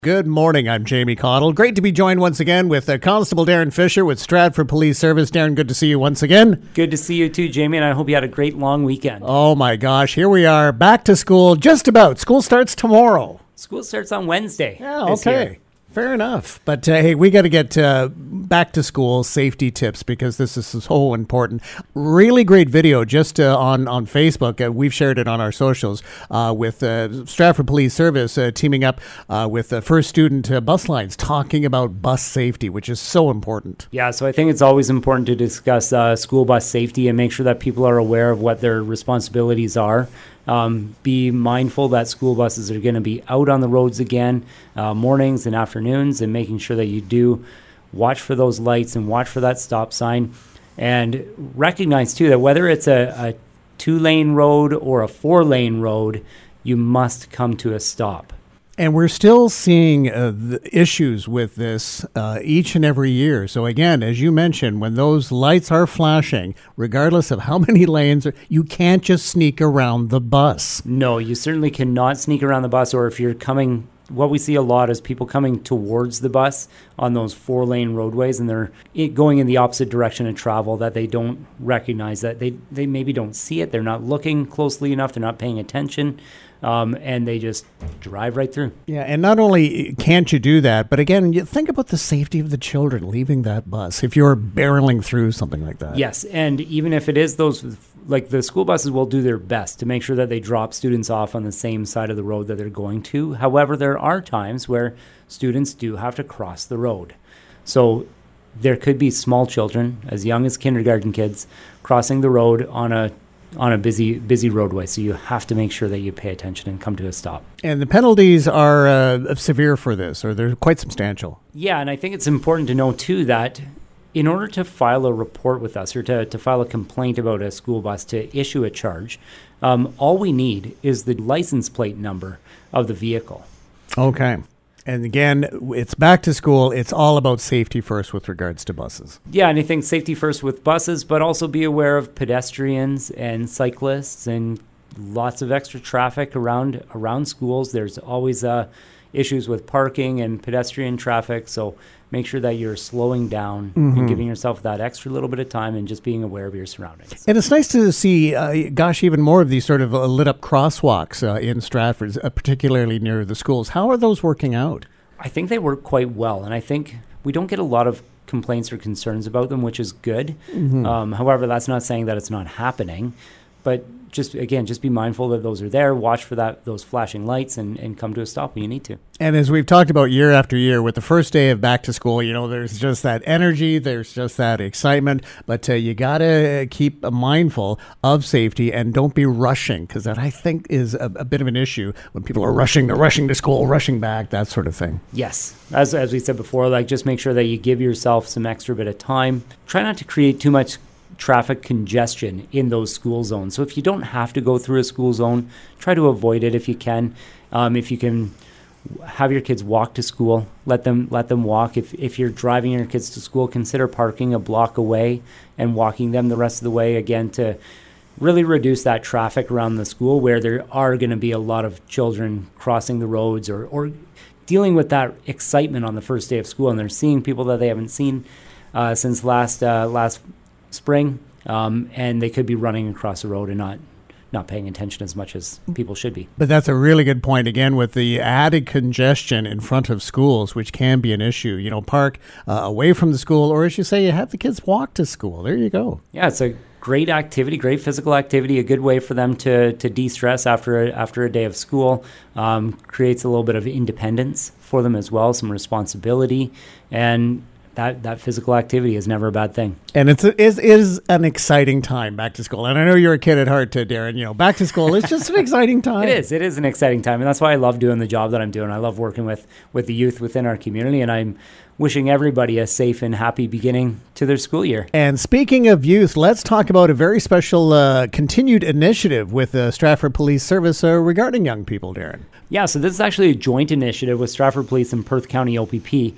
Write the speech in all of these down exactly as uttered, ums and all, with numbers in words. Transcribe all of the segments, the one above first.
Good morning, I'm Jamie Cottle. Great to be joined once again with uh, Constable Darren Fisher with Stratford Police Service. Darren, good to see you once again. Good to see you too, Jamie, and I hope you had a great long weekend. Oh my gosh, here we are, back to school, just about. School starts tomorrow. School starts on Wednesday. Yeah, okay. Fair enough. But uh, hey, we got to get uh, back to school safety tips because this is so important. Really great video just uh, on, on Facebook. Uh, we've shared it on our socials uh, with uh, Stratford Police Service uh, teaming up uh, with the First Student uh, Bus Lines talking about bus safety, which is so important. Yeah, so I think it's always important to discuss uh, school bus safety and make sure that people are aware of what their responsibilities are. Um, be mindful that school buses are going to be out on the roads again uh, mornings and afternoons, and making sure that you do watch for those lights and watch for that stop sign, and recognize too that whether it's a, a two-lane road or a four-lane road, you must come to a stop. And we're still seeing uh, the issues with this uh, each and every year. So again, as you mentioned, when those lights are flashing, regardless of how many lanes, are, you can't just sneak around the bus. No, you certainly cannot sneak around the bus. Or if you're coming, what we see a lot is people coming towards the bus on those four-lane roadways, and they're going in the opposite direction of travel, that they don't recognize, that they, they maybe don't see it. They're not looking closely enough. They're not paying attention. Um, and they just drive right through. Yeah, and not only can't you do that, but again, you think about the safety of the children leaving that bus if you're barreling through something like that. Yes, and even if it is those, like the school buses will do their best to make sure that they drop students off on the same side of the road that they're going to. However, there are times where students do have to cross the road. So there could be small children, as young as kindergarten kids, crossing the road on a on a busy busy roadway, so you have to make sure that you pay attention and come to a stop. And the penalties are uh, severe for this, or they're quite substantial. Yeah, and I think it's important to know too that in order to file a report with us, or to, to file a complaint about a school bus, to issue a charge, um, all we need is the license plate number of the vehicle. Okay. And again, it's back to school. It's all about safety first with regards to buses. Yeah, and I think safety first with buses, but also be aware of pedestrians and cyclists and lots of extra traffic around around schools. There's always uh, issues with parking and pedestrian traffic, so make sure that you're slowing down mm-hmm. and giving yourself that extra little bit of time and just being aware of your surroundings. And it's nice to see, uh, gosh, even more of these sort of uh, lit-up crosswalks uh, in Stratford, uh, particularly near the schools. How are those working out? I think they work quite well, and I think we don't get a lot of complaints or concerns about them, which is good. Mm-hmm. Um, however, that's not saying that it's not happening, but just, again, just be mindful that those are there, watch for that those flashing lights, and, and come to a stop when you need to. And as we've talked about year after year, with the first day of back to school, you know, there's just that energy, there's just that excitement, but uh, you got to keep mindful of safety and don't be rushing, because that, I think, is a, a bit of an issue when people are rushing, they're rushing to school, rushing back, that sort of thing. Yes. As, as we said before, like, just make sure that you give yourself some extra bit of time. Try not to create too much traffic congestion in those school zones. So if you don't have to go through a school zone, try to avoid it if you can. Um, if you can have your kids walk to school, let them let them walk. If if you're driving your kids to school, consider parking a block away and walking them the rest of the way, again, to really reduce that traffic around the school, where there are going to be a lot of children crossing the roads or, or dealing with that excitement on the first day of school, and they're seeing people that they haven't seen uh, since last uh, last spring, um, and they could be running across the road and not not paying attention as much as people should be. But that's a really good point, again, with the added congestion in front of schools, which can be an issue. You know, park uh, away from the school, or as you say, you have the kids walk to school. There you go. Yeah, it's a great activity, great physical activity, a good way for them to to de-stress after a, after a day of school. Um, creates a little bit of independence for them as well, some responsibility, and That that physical activity is never a bad thing. And it's a, is is an exciting time, back to school. And I know you're a kid at heart, too, Darren. You know, back to school is just an exciting time. It is. It is an exciting time. And that's why I love doing the job that I'm doing. I love working with, with the youth within our community. And I'm wishing everybody a safe and happy beginning to their school year. And speaking of youth, let's talk about a very special uh, continued initiative with the Stratford Police Service uh, regarding young people, Darren. Yeah, so this is actually a joint initiative with Stratford Police and Perth County O P P,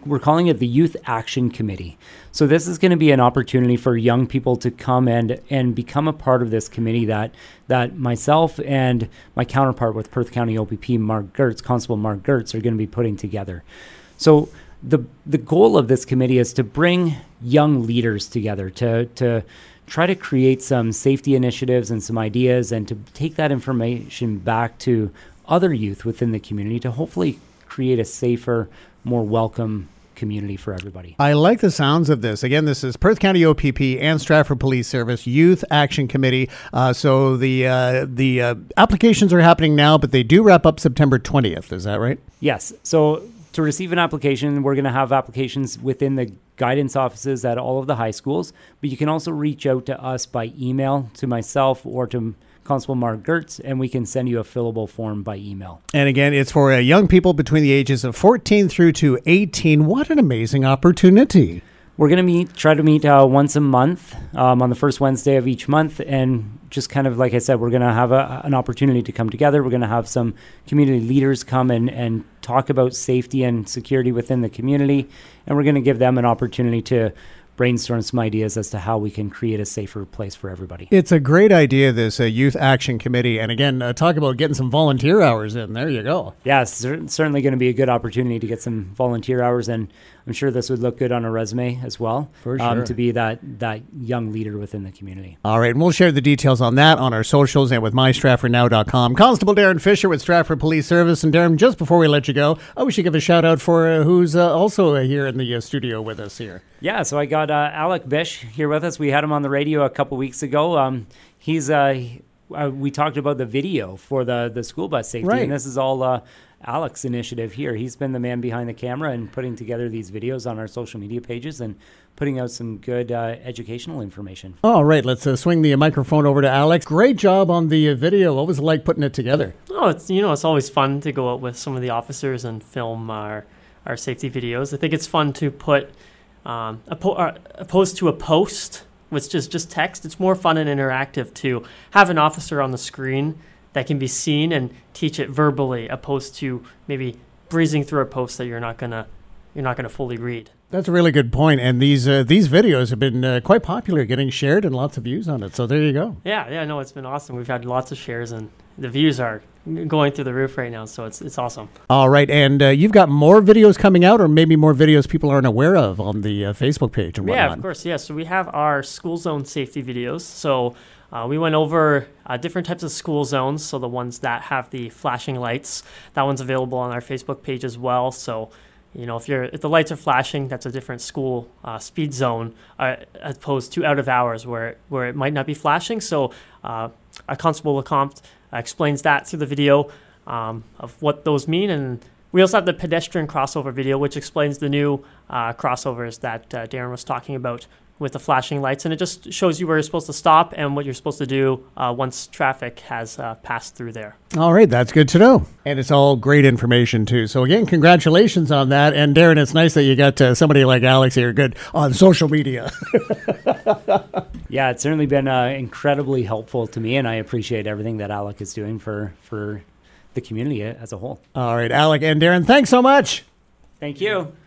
we're calling it the Youth Action Committee. So this is going to be an opportunity for young people to come and and become a part of this committee that that myself and my counterpart with Perth County O P P, Mark Gertz, Constable Mark Gertz, are going to be putting together. So the the goal of this committee is to bring young leaders together to to try to create some safety initiatives and some ideas, and to take that information back to other youth within the community to hopefully create a safer, more welcome community for everybody. I like the sounds of this. Again, this is Perth County O P P and Stratford Police Service Youth Action Committee. Uh, so the uh, the uh, applications are happening now, but they do wrap up September twentieth. Is that right? Yes. So to receive an application, we're going to have applications within the guidance offices at all of the high schools, but you can also reach out to us by email, to myself or to Constable Mark Gertz, and we can send you a fillable form by email. And again, it's for uh, young people between the ages of fourteen through to eighteen. What an amazing opportunity. We're going to meet, try to meet uh, once a month um, on the first Wednesday of each month. And just kind of, like I said, we're going to have a, an opportunity to come together. We're going to have some community leaders come and, and talk about safety and security within the community. And we're going to give them an opportunity to brainstorm some ideas as to how we can create a safer place for everybody. It's a great idea, this uh, Youth Action Committee. And again, uh, talk about getting some volunteer hours in. There you go. Yeah, it's cer- certainly going to be a good opportunity to get some volunteer hours. And I'm sure this would look good on a resume as well. For sure. Um, to be that, that young leader within the community. All right, and we'll share the details on that on our socials and with my stratford now dot com. Constable Darren Fisher with Stratford Police Service. And Darren, just before we let you go, I wish you give a shout out for uh, who's uh, also uh, here in the uh, studio with us here. Yeah, so I got uh, Alec Bish here with us. We had him on the radio a couple weeks ago. Um, he's uh, uh, we talked about the video for the, the school bus safety, right. And this is all uh, Alec's initiative here. He's been the man behind the camera and putting together these videos on our social media pages and putting out some good uh, educational information. All right, let's uh, swing the microphone over to Alex. Great job on the uh, video. What was it like putting it together? Oh, it's you know it's always fun to go out with some of the officers and film our our safety videos. I think it's fun to put um, oppo- uh, opposed to a post, which is just text. It's more fun and interactive to have an officer on the screen that can be seen and teach it verbally, opposed to maybe breezing through a post that you're not gonna you're not gonna fully read. That's a really good point. And these uh, these videos have been uh, quite popular, getting shared and lots of views on it. So there you go. Yeah, yeah, no, it's been awesome. We've had lots of shares and the views are going through the roof right now. So it's it's awesome. All right, and uh, you've got more videos coming out, or maybe more videos people aren't aware of on the uh, Facebook page and whatnot. Yeah, of course. Yeah, so we have our school zone safety videos. So uh, we went over uh, different types of school zones. So the ones that have the flashing lights, that one's available on our Facebook page as well. So you know, if you're if the lights are flashing, that's a different school uh, speed zone uh, as opposed to out of hours where where it might not be flashing. So uh, our Constable Lecomte uh, explains that through the video um, of what those mean. And we also have the pedestrian crossover video, which explains the new uh, crossovers that uh, Darren was talking about with the flashing lights. And it just shows you where you're supposed to stop and what you're supposed to do uh, once traffic has uh, passed through there. All right, that's good to know. And it's all great information, too. So, again, congratulations on that. And, Darren, it's nice that you got uh, somebody like Alex here good on social media. Yeah, it's certainly been uh, incredibly helpful to me, and I appreciate everything that Alec is doing for, for the community as a whole. All right, Alec and Darren, thanks so much. Thank you.